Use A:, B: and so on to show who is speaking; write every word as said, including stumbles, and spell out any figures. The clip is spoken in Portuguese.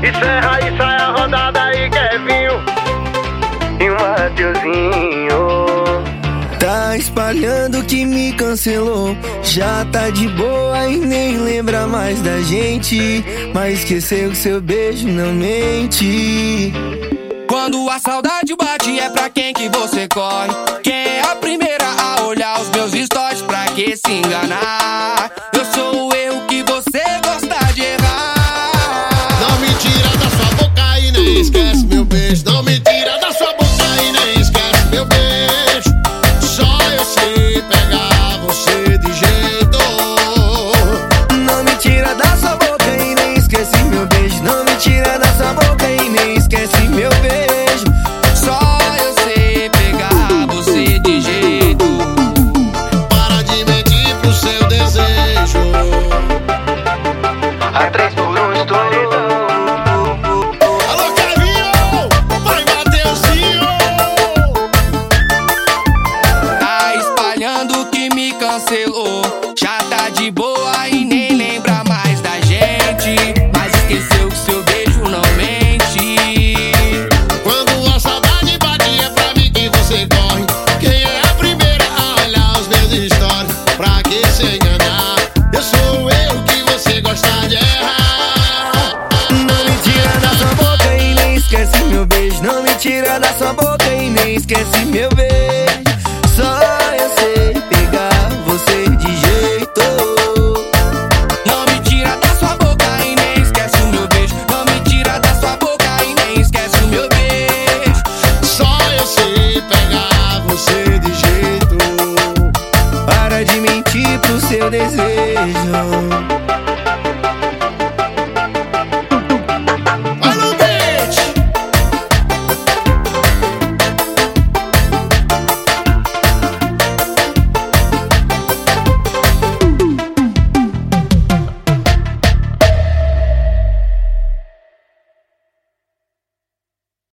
A: Isso é raiz, sai a rodada aí, Kevinho e o Mateuzinho.
B: Tá espalhando que me cancelou, já tá de boa e nem lembra mais da gente, mas esqueceu que seu beijo não mente.
C: Quando a saudade bate é pra quem que você corre? Quem é a primeira a olhar os meus stories? Pra que se enganar? Eu sou o erro que você gosta de errar.
D: Não me tira da sua boca e nem esquece meu beijo. Não me tira da sua boca e nem esquece meu beijo. Só eu sei pegar você de jeito.
B: Não me tira da sua boca e nem esquece meu beijo. Não me tira da sua boca e nem esquece meu beijo.
C: Só eu sei pegar você de jeito.
D: Para de mentir pro seu desejo.
A: A três por um estourou.
D: Alô, Kevinho! Vai, Mateuzinho!
C: Tá espalhando que me cancelou, já tá de boa e nem lembra mais da gente, mas esqueceu que seu beijo não mente.
D: Quando a saudade bate é pra mim que você corre. Quem é a primeira a olhar os meus stories? Pra que se enganar? Eu sou o erro que você gosta de errar.
B: Não me tira da sua boca e nem esquece meu beijo. Não me tira da sua boca e nem esquece meu beijo. Só eu sei pegar você de jeito.
C: Não me tira da sua boca e nem esquece o meu beijo. Não me tira da sua boca e nem esquece o meu beijo.
D: Só eu sei pegar você de jeito.
B: Para de mentir pro seu desejo.